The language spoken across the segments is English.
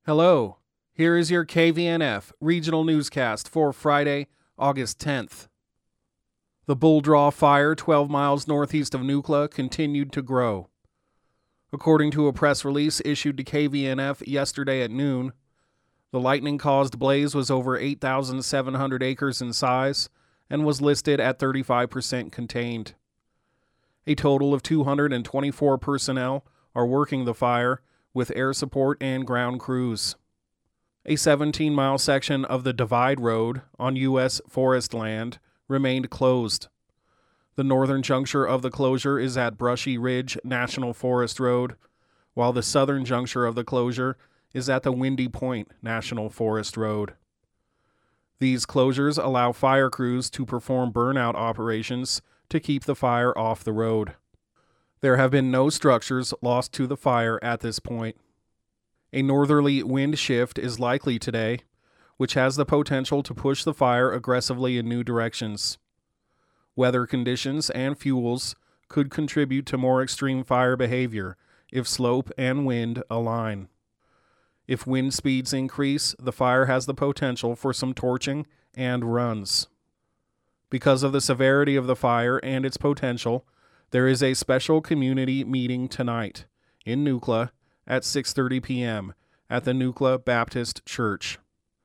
Hello, here is your KVNF regional newscast for Friday, August 10th. The Bull Draw fire 12 miles northeast of Nucla continued to grow. According to a press release issued to KVNF yesterday at noon, the lightning-caused blaze was over 8,700 acres in size and was listed at 35% contained. A total of 224 personnel are working the fire, with air support and ground crews. A 17-mile section of the Divide Road on U.S. forest land remained closed. The northern juncture of the closure is at Brushy Ridge National Forest Road, while the southern juncture of the closure is at the Windy Point National Forest Road. These closures allow fire crews to perform burnout operations to keep the fire off the road. There have been no structures lost to the fire at this point. A northerly wind shift is likely today, which has the potential to push the fire aggressively in new directions. Weather conditions and fuels could contribute to more extreme fire behavior if slope and wind align. If wind speeds increase, the fire has the potential for some torching and runs. Because of the severity of the fire and its potential, there is a special community meeting tonight in Nucla at 6:30 p.m. at the Nucla Baptist Church.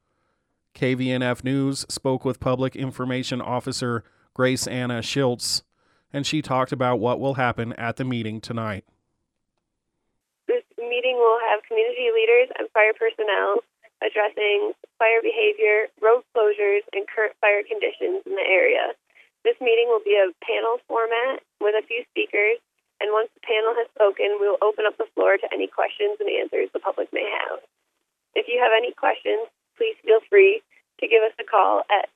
KVNF News spoke with Public Information Officer Grace Anna Schultz, and she talked about what will happen at the meeting tonight. This meeting will have community leaders and fire personnel addressing fire behavior, road closures, and current fire conditions in the area. This meeting will be a panel format with a few speakers, and once the panel has spoken, we will open up the floor to any questions and answers the public may have. If you have any questions, please feel free to give us a call at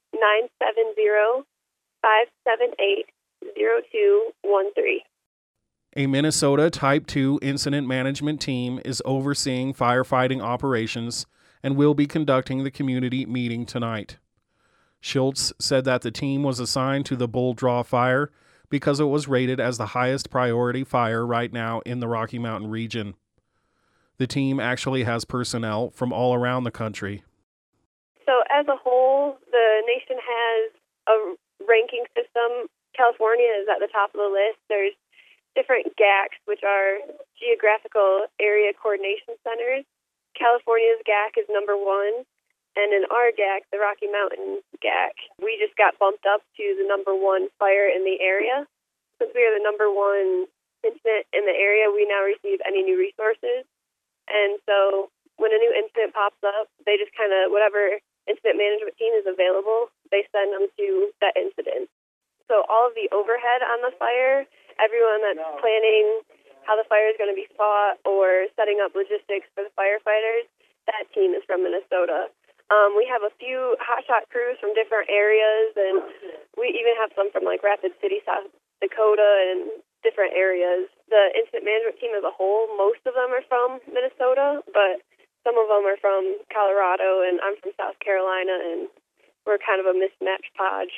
970-578-0213. A Minnesota Type 2 incident management team is overseeing firefighting operations and will be conducting the community meeting tonight. Schultz said that the team was assigned to the Bull Draw fire because it was rated as the highest priority fire right now in the Rocky Mountain region. The team actually has personnel from all around the country. So as a whole, the nation has a ranking system. California is at the top of the list. There's different GACs, which are Geographical Area Coordination Centers. California's GAC is number one. And in our GAC, the Rocky Mountain GAC, we just got bumped up to the number one fire in the area. Since we are the number one incident in the area, we now receive any new resources. And so when a new incident pops up, they just kind of, whatever incident management team is available, they send them to that incident. So all of the overhead on the fire, everyone that's planning how the fire is going to be fought or setting up logistics for the firefighters, that team is from Minnesota. We have a few hotshot crews from different areas, and we even have some from like Rapid City, South Dakota, and different areas. The incident management team as a whole, most of them are from Minnesota, but some of them are from Colorado, and I'm from South Carolina, and we're kind of a mismatched podge.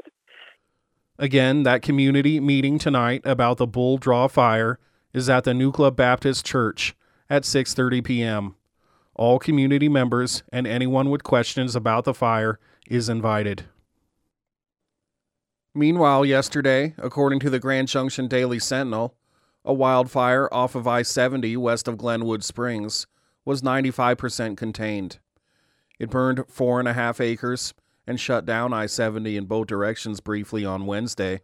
Again, that community meeting tonight about the Bull Draw fire is at the Nucla Baptist Church at 6:30 p.m. All community members and anyone with questions about the fire is invited. Meanwhile, yesterday, according to the Grand Junction Daily Sentinel, a wildfire off of I-70 west of Glenwood Springs was 95% contained. It burned 4.5 acres and shut down I-70 in both directions briefly on Wednesday.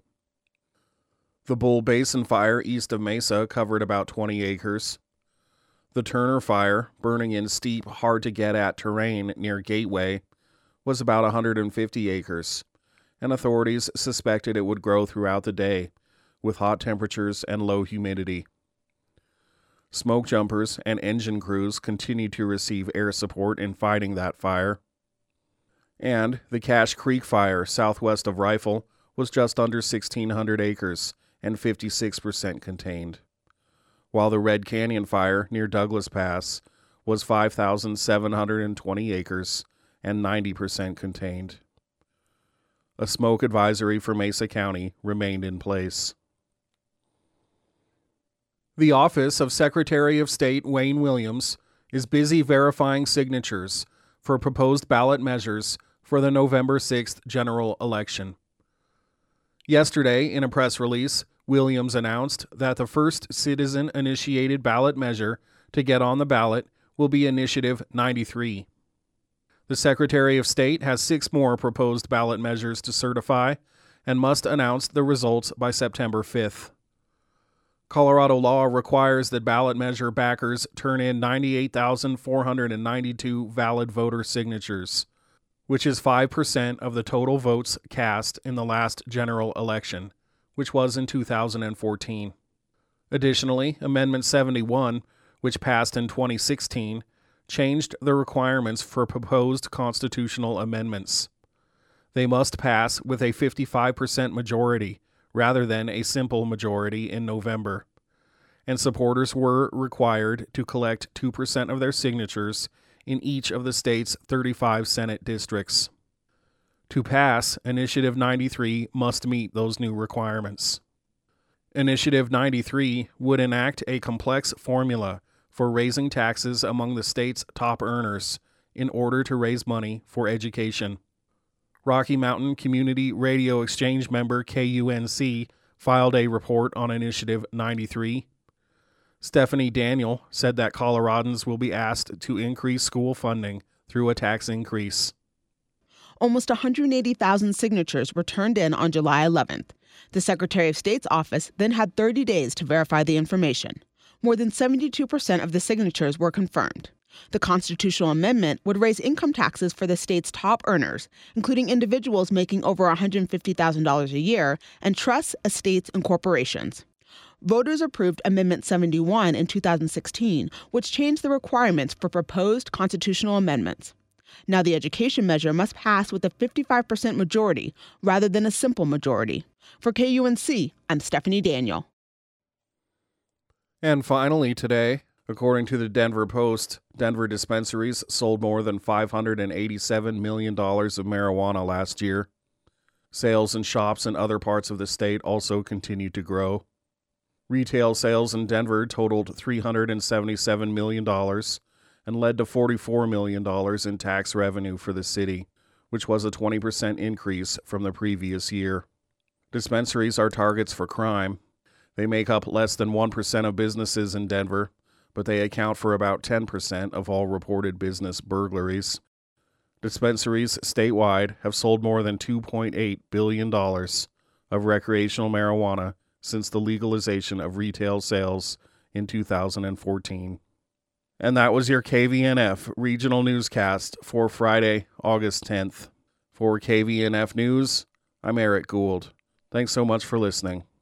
The Bull Basin fire east of Mesa covered about 20 acres. The Turner fire, burning in steep, hard-to-get-at terrain near Gateway, was about 150 acres, and authorities suspected it would grow throughout the day, with hot temperatures and low humidity. Smoke jumpers and engine crews continue to receive air support in fighting that fire. And the Cache Creek fire southwest of Rifle was just under 1,600 acres and 56% contained, while the Red Canyon fire near Douglas Pass was 5,720 acres and 90% contained. A smoke advisory for Mesa County remained in place. The office of Secretary of State Wayne Williams is busy verifying signatures for proposed ballot measures for the November 6th general election. Yesterday, in a press release, Williams announced that the first citizen-initiated ballot measure to get on the ballot will be Initiative 93. The Secretary of State has 6 more proposed ballot measures to certify and must announce the results by September 5th. Colorado law requires that ballot measure backers turn in 98,492 valid voter signatures, which is 5% of the total votes cast in the last general election, which was in 2014. Additionally, Amendment 71, which passed in 2016, changed the requirements for proposed constitutional amendments. They must pass with a 55% majority rather than a simple majority in November, and supporters were required to collect 2% of their signatures in each of the state's 35 Senate districts. To pass, Initiative 93 must meet those new requirements. Initiative 93 would enact a complex formula for raising taxes among the state's top earners in order to raise money for education. Rocky Mountain Community Radio Exchange member KUNC filed a report on Initiative 93. Stephanie Daniel said that Coloradans will be asked to increase school funding through a tax increase. Almost 180,000 signatures were turned in on July 11th. The Secretary of State's office then had 30 days to verify the information. More than 72% of the signatures were confirmed. The constitutional amendment would raise income taxes for the state's top earners, including individuals making over $150,000 a year, and trusts, estates, and corporations. Voters approved Amendment 71 in 2016, which changed the requirements for proposed constitutional amendments. Now the education measure must pass with a 55% majority rather than a simple majority. For KUNC, I'm Stephanie Daniel. And finally today, according to the Denver Post, Denver dispensaries sold more than $587 million of marijuana last year. Sales in shops in other parts of the state also continued to grow. Retail sales in Denver totaled $377 million and led to $44 million in tax revenue for the city, which was a 20% increase from the previous year. Dispensaries are targets for crime. They make up less than 1% of businesses in Denver, but they account for about 10% of all reported business burglaries. Dispensaries statewide have sold more than $2.8 billion of recreational marijuana since the legalization of retail sales in 2014. And that was your KVNF regional newscast for Friday, August 10th. For KVNF News, I'm Eric Gould. Thanks so much for listening.